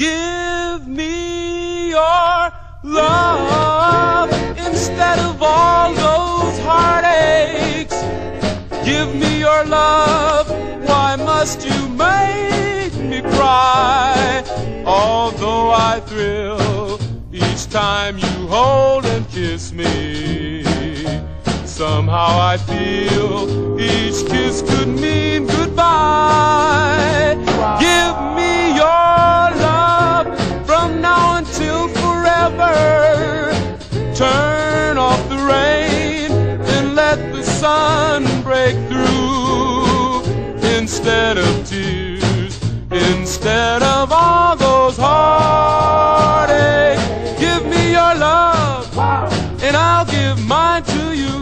Give me your love instead of all those heartaches. Give me your love, why must you make me cry? Although I thrill each time you hold and kiss me, somehow I feel each kiss could mean goodbye. Give me your love from now until forever. Turn off the rain and let the sun break through. Instead of tears, instead of all those heartaches, give me your love and I'll give mine to you.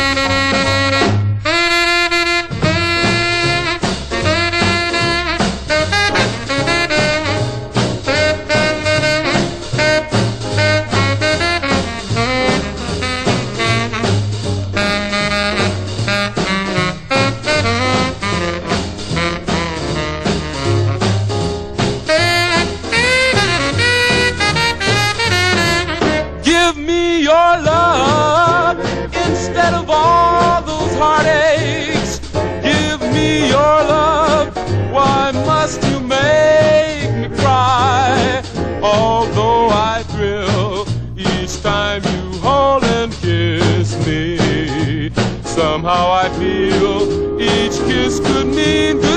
Give me your love instead of all those heartaches. Give me your love, why must you make me cry? Although I thrill each time you hold and kiss me, somehow I feel each kiss could mean